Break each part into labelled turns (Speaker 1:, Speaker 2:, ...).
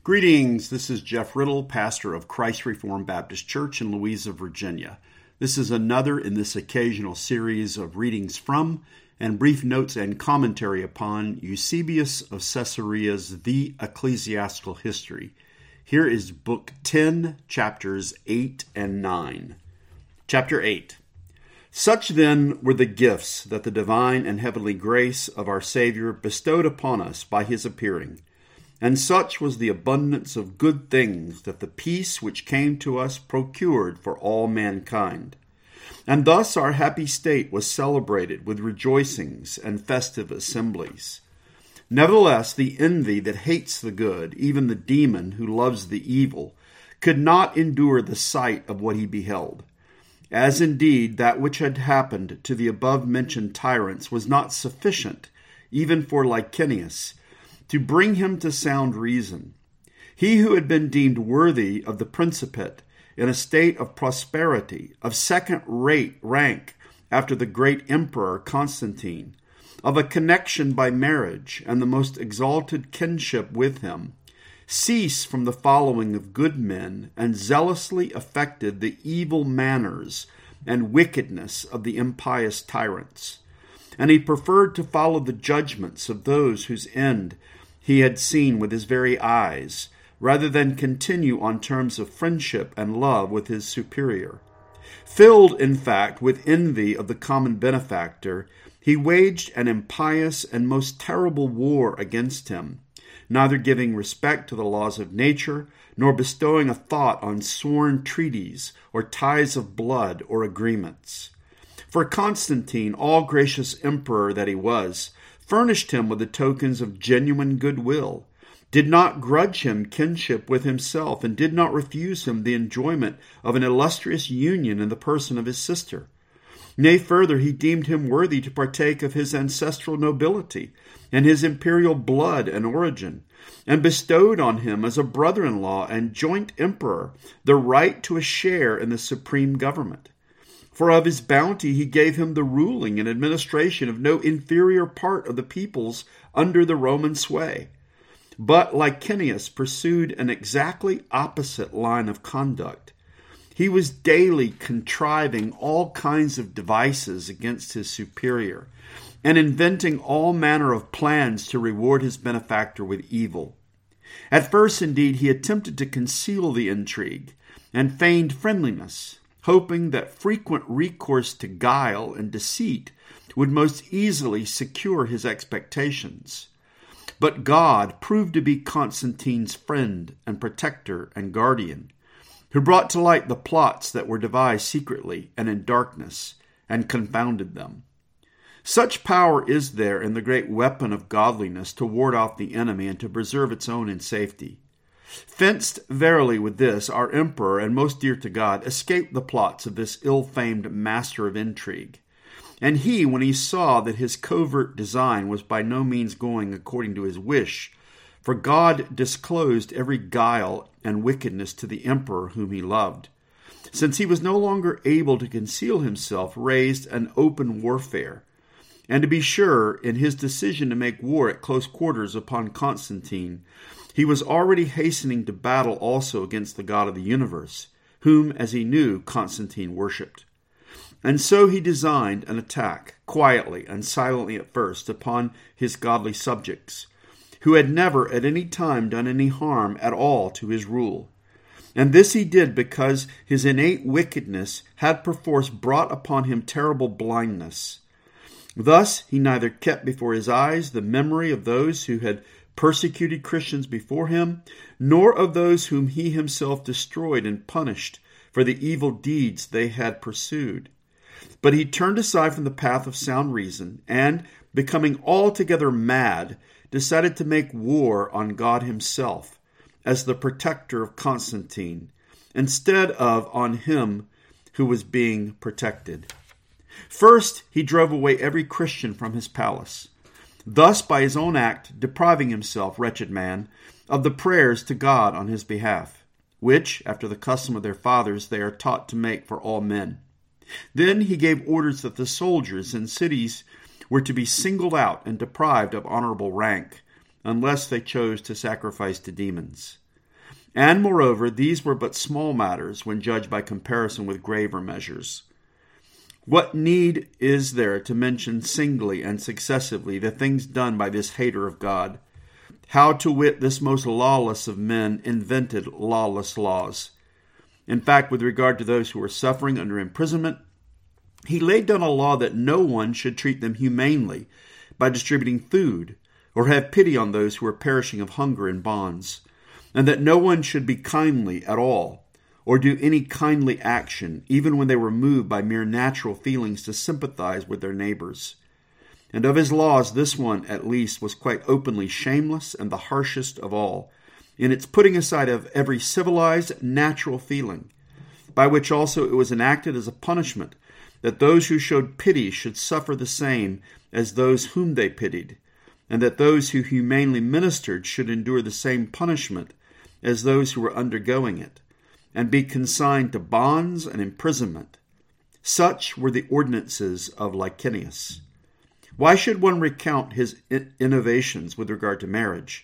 Speaker 1: Greetings, this is Jeff Riddle, pastor of Christ Reformed Baptist Church in Louisa, Virginia. This is another in this occasional series of readings from and brief notes and commentary upon Eusebius of Caesarea's The Ecclesiastical History. Here is Book 10, chapters 8 and 9. Chapter 8. Such then were the gifts that the divine and heavenly grace of our Savior bestowed upon us by his appearing. And such was the abundance of good things that the peace which came to us procured for all mankind. And thus our happy state was celebrated with rejoicings and festive assemblies. Nevertheless, the envy that hates the good, even the demon who loves the evil, could not endure the sight of what he beheld. As indeed that which had happened to the above-mentioned tyrants was not sufficient, even for Licinius, to bring him to sound reason. He who had been deemed worthy of the principate in a state of prosperity, of second-rate rank after the great emperor Constantine, of a connection by marriage and the most exalted kinship with him, ceased from the following of good men and zealously affected the evil manners and wickedness of the impious tyrants. And he preferred to follow the judgments of those whose end he had seen with his very eyes, rather than continue on terms of friendship and love with his superior. Filled, in fact, with envy of the common benefactor, he waged an impious and most terrible war against him, neither giving respect to the laws of nature, nor bestowing a thought on sworn treaties or ties of blood or agreements. For Constantine, all gracious emperor that he was, furnished him with the tokens of genuine goodwill, did not grudge him kinship with himself, and did not refuse him the enjoyment of an illustrious union in the person of his sister. Nay, further, he deemed him worthy to partake of his ancestral nobility and his imperial blood and origin, and bestowed on him as a brother-in-law and joint emperor the right to a share in the supreme government. For of his bounty he gave him the ruling and administration of no inferior part of the peoples under the Roman sway. But Licinius pursued an exactly opposite line of conduct. He was daily contriving all kinds of devices against his superior, and inventing all manner of plans to reward his benefactor with evil. At first, indeed, he attempted to conceal the intrigue, and feigned friendliness, hoping that frequent recourse to guile and deceit would most easily secure his expectations. But God proved to be Constantine's friend and protector and guardian, who brought to light the plots that were devised secretly and in darkness, and confounded them. Such power is there in the great weapon of godliness to ward off the enemy and to preserve its own in safety. Fenced verily with this, our emperor, and most dear to God, escaped the plots of this ill-famed master of intrigue. And he, when he saw that his covert design was by no means going according to his wish, for God disclosed every guile and wickedness to the emperor whom he loved, since he was no longer able to conceal himself, raised an open warfare. And to be sure, in his decision to make war at close quarters upon Constantine, he was already hastening to battle also against the God of the universe, whom, as he knew, Constantine worshipped. And so he designed an attack, quietly and silently at first, upon his godly subjects, who had never at any time done any harm at all to his rule. And this he did because his innate wickedness had perforce brought upon him terrible blindness. Thus he neither kept before his eyes the memory of those who had persecuted Christians before him, nor of those whom he himself destroyed and punished for the evil deeds they had pursued. But he turned aside from the path of sound reason, and, becoming altogether mad, decided to make war on God himself, as the protector of Constantine, instead of on him who was being protected. First, he drove away every Christian from his palace, thus by his own act depriving himself, wretched man, of the prayers to God on his behalf, which, after the custom of their fathers, they are taught to make for all men. Then he gave orders that the soldiers in cities were to be singled out and deprived of honorable rank, unless they chose to sacrifice to demons. And moreover, these were but small matters when judged by comparison with graver measures. What need is there to mention singly and successively the things done by this hater of God? How to wit this most lawless of men invented lawless laws. In fact, with regard to those who were suffering under imprisonment, he laid down a law that no one should treat them humanely by distributing food, or have pity on those who were perishing of hunger in bonds, and that no one should be kindly at all, or do any kindly action, even when they were moved by mere natural feelings to sympathize with their neighbors. And of his laws, this one, at least, was quite openly shameless and the harshest of all, in its putting aside of every civilized, natural feeling, by which also it was enacted as a punishment, that those who showed pity should suffer the same as those whom they pitied, and that those who humanely ministered should endure the same punishment as those who were undergoing it, and be consigned to bonds and imprisonment. Such were the ordinances of Licinius. Why should one recount his innovations with regard to marriage,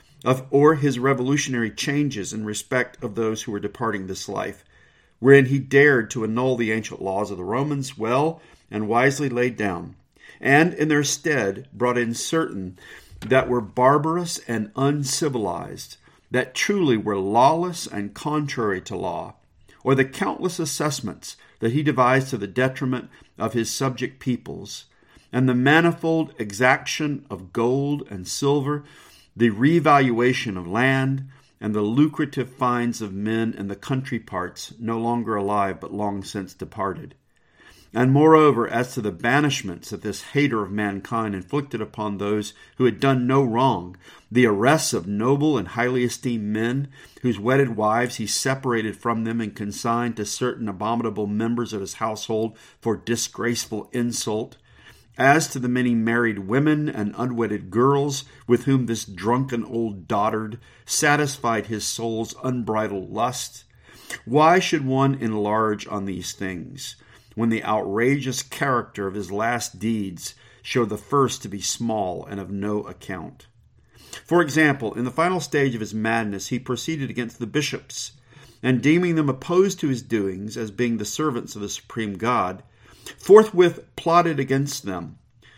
Speaker 1: or his revolutionary changes in respect of those who were departing this life, wherein he dared to annul the ancient laws of the Romans, well and wisely laid down, and in their stead brought in certain that were barbarous and uncivilized, that truly were lawless and contrary to law, or the countless assessments that he devised to the detriment of his subject peoples, and the manifold exaction of gold and silver, the revaluation of land, and the lucrative fines of men in the country parts no longer alive but long since departed. And moreover, as to the banishments that this hater of mankind inflicted upon those who had done no wrong, the arrests of noble and highly esteemed men, whose wedded wives he separated from them and consigned to certain abominable members of his household for disgraceful insult, as to the many married women and unwedded girls with whom this drunken old dotard satisfied his soul's unbridled lust, why should one enlarge on these things, when the outrageous character of his last deeds show the first to be small and of no account? For example, in the final stage of his madness, he proceeded against the bishops, and deeming them opposed to his doings as being the servants of the supreme God, forthwith plotted against them,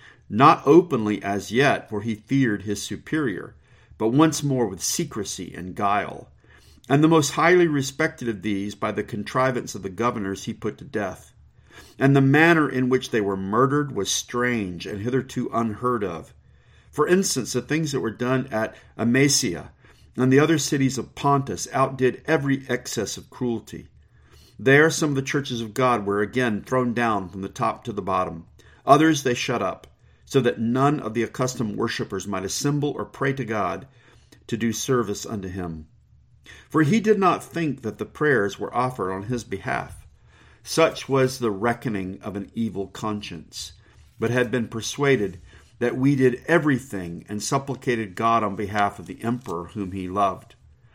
Speaker 1: not openly as yet, for he feared his superior, but once more with secrecy and guile. And the most highly respected of these, by the contrivance of the governors, he put to death. And the manner in which they were murdered was strange and hitherto unheard of. For instance, the things that were done at Amasia and the other cities of Pontus outdid every excess of cruelty. There some of the churches of God were again thrown down from the top to the bottom. Others they shut up, so that none of the accustomed worshippers might assemble or pray to God to do service unto him. For he did not think that the prayers were offered on his behalf. Such was the reckoning of an evil conscience, but had been persuaded that we did everything and supplicated God on behalf of the emperor whom he loved.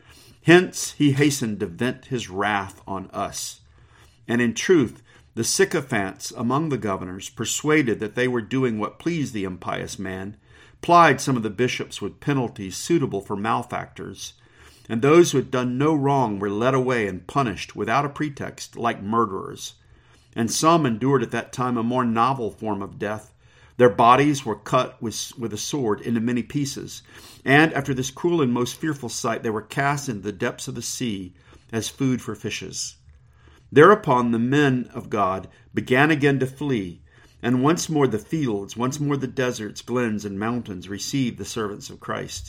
Speaker 1: Hence he hastened to vent his wrath on us. And in truth, the sycophants among the governors, persuaded that they were doing what pleased the impious man, plied some of the bishops with penalties suitable for malefactors, and those who had done no wrong were led away and punished without a pretext, like murderers. And some endured at that time a more novel form of death. Their bodies were cut with a sword into many pieces, and after this cruel and most fearful sight, they were cast into the depths of the sea as food for fishes. Thereupon the men of God began again to flee, and once more the fields, once more the deserts, glens, and mountains received the servants of Christ.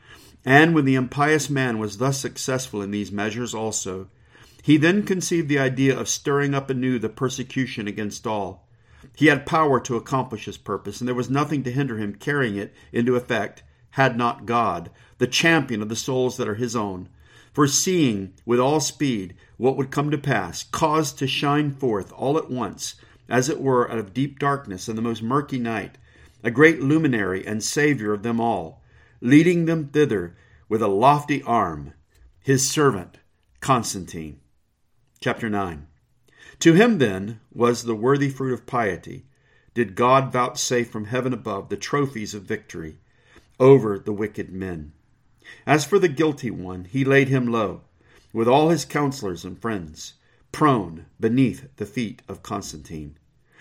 Speaker 1: And when the impious man was thus successful in these measures also, he then conceived the idea of stirring up anew the persecution against all. He had power to accomplish his purpose, and there was nothing to hinder him carrying it into effect, had not God, the champion of the souls that are his own, foreseeing with all speed what would come to pass, caused to shine forth all at once, as it were out of deep darkness and the most murky night, a great luminary and Savior of them all, leading them thither with a lofty arm, his servant Constantine. Chapter 9. To him then was the worthy fruit of piety, did God vouchsafe from heaven above the trophies of victory over the wicked men. As for the guilty one, he laid him low, with all his counselors and friends, prone beneath the feet of Constantine.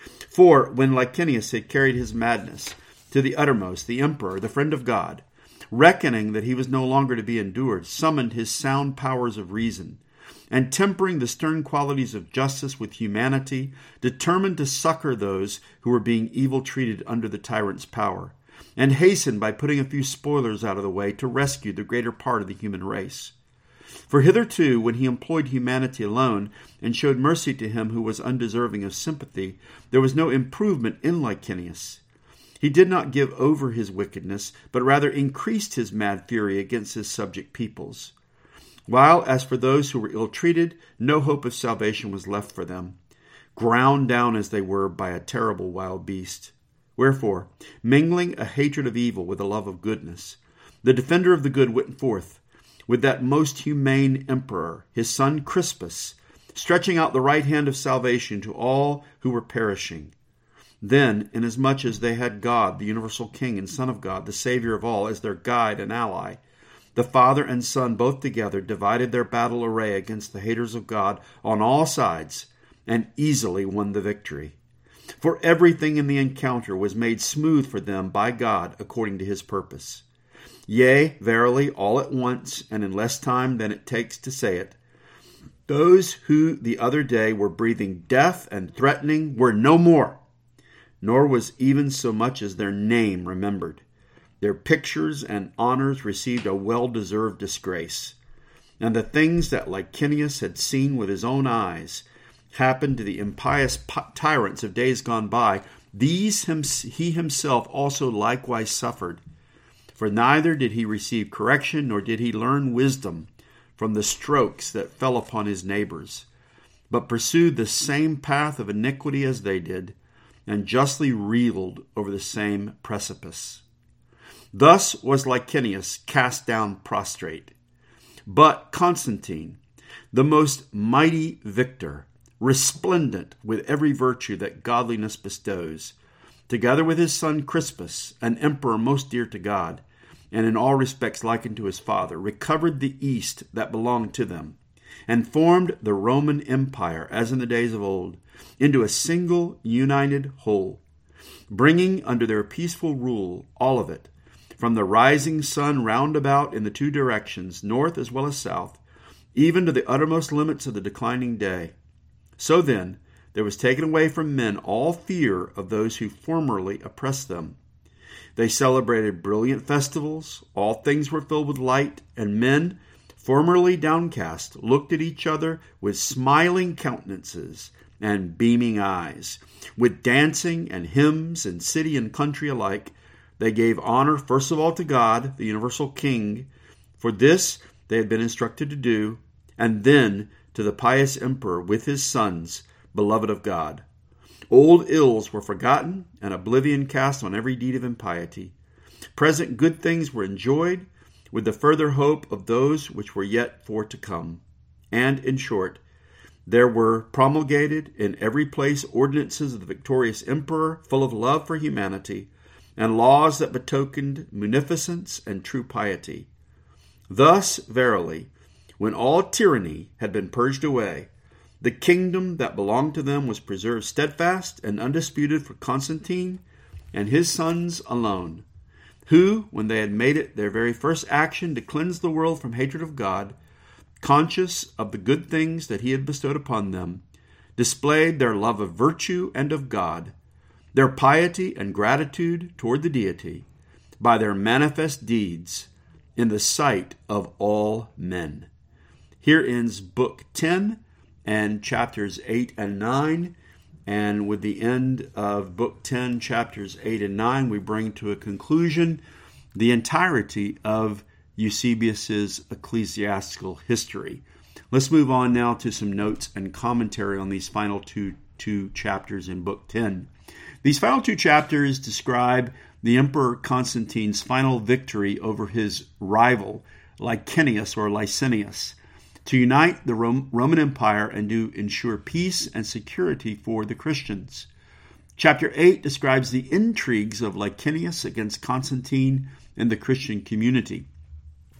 Speaker 1: For when Licinius had carried his madness to the uttermost, the emperor, the friend of God, reckoning that he was no longer to be endured, summoned his sound powers of reason, and tempering the stern qualities of justice with humanity, determined to succor those who were being evil treated under the tyrant's power, and hastened by putting a few spoilers out of the way to rescue the greater part of the human race. For hitherto, when he employed humanity alone and showed mercy to him who was undeserving of sympathy, there was no improvement in Licinius. He did not give over his wickedness, but rather increased his mad fury against his subject peoples. While, as for those who were ill-treated, no hope of salvation was left for them, ground down as they were by a terrible wild beast. Wherefore, mingling a hatred of evil with a love of goodness, the defender of the good went forth, with that most humane emperor, his son Crispus, stretching out the right hand of salvation to all who were perishing. Then, inasmuch as they had God, the universal King and Son of God, the Savior of all, as their guide and ally, the Father and Son both together divided their battle array against the haters of God on all sides, and easily won the victory. For everything in the encounter was made smooth for them by God according to his purpose. Yea, verily, all at once, and in less time than it takes to say it, those who the other day were breathing death and threatening were no more, nor was even so much as their name remembered. Their pictures and honors received a well-deserved disgrace. And the things that Licinius had seen with his own eyes happened to the impious tyrants of days gone by. These he himself also likewise suffered. For neither did he receive correction, nor did he learn wisdom from the strokes that fell upon his neighbors, but pursued the same path of iniquity as they did, and justly reeled over the same precipice. Thus was Licinius cast down prostrate. But Constantine, the most mighty victor, resplendent with every virtue that godliness bestows, together with his son Crispus, an emperor most dear to God, and in all respects likened to his father, recovered the East that belonged to them, and formed the Roman Empire, as in the days of old, into a single united whole, bringing under their peaceful rule all of it, from the rising sun round about in the two directions, north as well as south, even to the uttermost limits of the declining day. So then, there was taken away from men all fear of those who formerly oppressed them. They celebrated brilliant festivals, all things were filled with light, and men, formerly downcast, looked at each other with smiling countenances and beaming eyes. With dancing and hymns in city and country alike, they gave honor first of all to God, the universal King, for this they had been instructed to do, and then to the pious emperor with his sons, beloved of God. Old ills were forgotten, and oblivion cast on every deed of impiety. Present good things were enjoyed, with the further hope of those which were yet for to come. And, in short, there were promulgated in every place ordinances of the victorious emperor, full of love for humanity, and laws that betokened munificence and true piety. Thus, verily, when all tyranny had been purged away, the kingdom that belonged to them was preserved steadfast and undisputed for Constantine and his sons alone, who, when they had made it their very first action to cleanse the world from hatred of God, conscious of the good things that he had bestowed upon them, displayed their love of virtue and of God, their piety and gratitude toward the deity, by their manifest deeds in the sight of all men. Here ends Book 10 and chapters 8 and 9. And with the end of Book 10, chapters 8 and 9, we bring to a conclusion the entirety of Eusebius's ecclesiastical history. Let's move on now to some notes and commentary on these final two chapters in Book 10. These final two chapters describe the Emperor Constantine's final victory over his rival, Licinius or Licinius, to unite the Roman Empire and to ensure peace and security for the Christians. Chapter 8 describes the intrigues of Licinius against Constantine and the Christian community.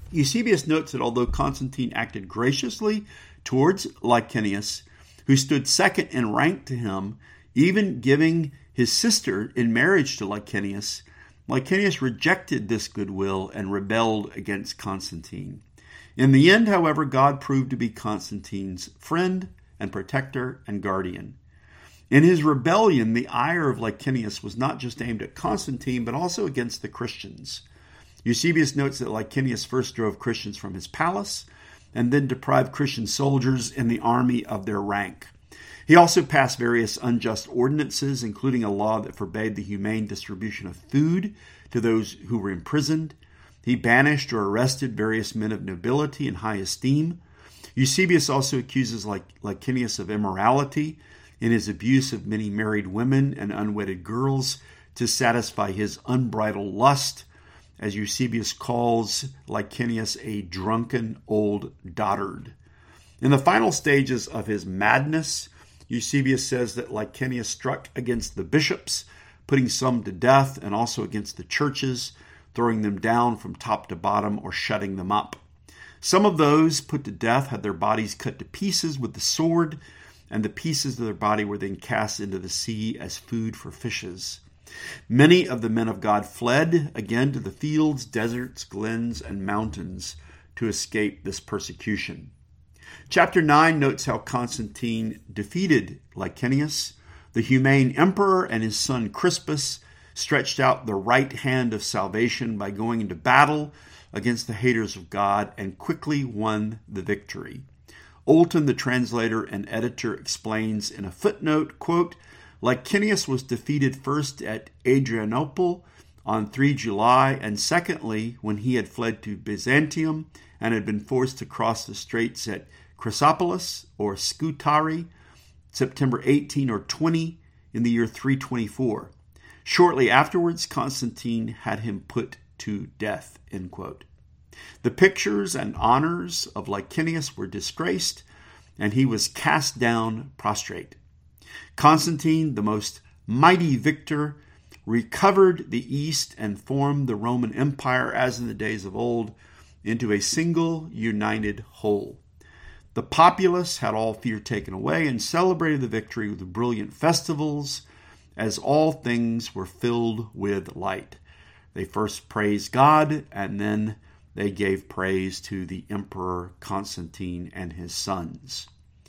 Speaker 1: Eusebius notes that although Constantine acted graciously towards Licinius, who stood second in rank to him, even giving his sister in marriage to Licinius, Licinius rejected this goodwill and rebelled against Constantine. In the end, however, God proved to be Constantine's friend and protector and guardian. In his rebellion, the ire of Licinius was not just aimed at Constantine, but also against the Christians. Eusebius notes that Licinius first drove Christians from his palace and then deprived Christian soldiers in the army of their rank. He also passed various unjust ordinances, including a law that forbade the humane distribution of food to those who were imprisoned. He banished or arrested various men of nobility and high esteem. Eusebius also accuses Licinius of immorality in his abuse of many married women and unwedded girls to satisfy his unbridled lust, as Eusebius calls Licinius a drunken old dotard. In the final stages of his madness, Eusebius says that Licinius struck against the bishops, putting some to death, and also against the churches, throwing them down from top to bottom or shutting them up. Some of those put to death had their bodies cut to pieces with the sword, and the pieces of their body were then cast into the sea as food for fishes. Many of the men of God fled again to the fields, deserts, glens, and mountains to escape this persecution. Chapter 9 notes how Constantine defeated Licinius. The humane emperor and his son Crispus stretched out the right hand of salvation by going into battle against the haters of God and quickly won the victory. Olton, the translator and editor, explains in a footnote, quote, Licinius was defeated first at Adrianople on 3 July, and secondly, when he had fled to Byzantium and had been forced to cross the straits at Chrysopolis or Scutari, September 18 or 20 in the year 324. Shortly afterwards, Constantine had him put to death, end quote. The pictures and honors of Licinius were disgraced, and he was cast down prostrate. Constantine, the most mighty victor, recovered the East and formed the Roman Empire, as in the days of old, into a single united whole. The populace had all fear taken away and celebrated the victory with brilliant festivals, as all things were filled with light. They first praised God, and then they gave praise to the Emperor Constantine and his sons.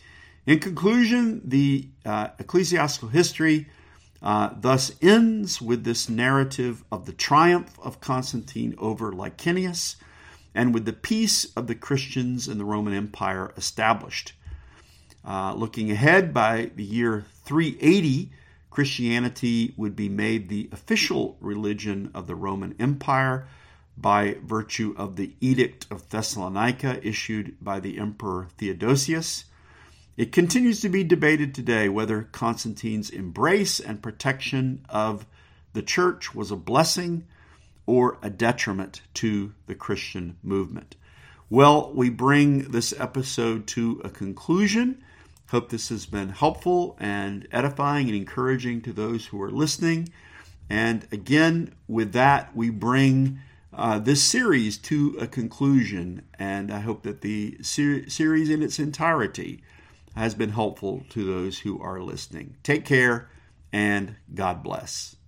Speaker 1: In conclusion, the ecclesiastical history thus ends with this narrative of the triumph of Constantine over Licinius and with the peace of the Christians in the Roman Empire established. Looking ahead, by the year 380, Christianity would be made the official religion of the Roman Empire by virtue of the Edict of Thessalonica issued by the Emperor Theodosius. It continues to be debated today whether Constantine's embrace and protection of the church was a blessing or a detriment to the Christian movement. Well, we bring this episode to a conclusion. Hope this has been helpful and edifying and encouraging to those who are listening. And again, with that, we bring this series to a conclusion. And I hope that the series in its entirety has been helpful to those who are listening. Take care and God bless.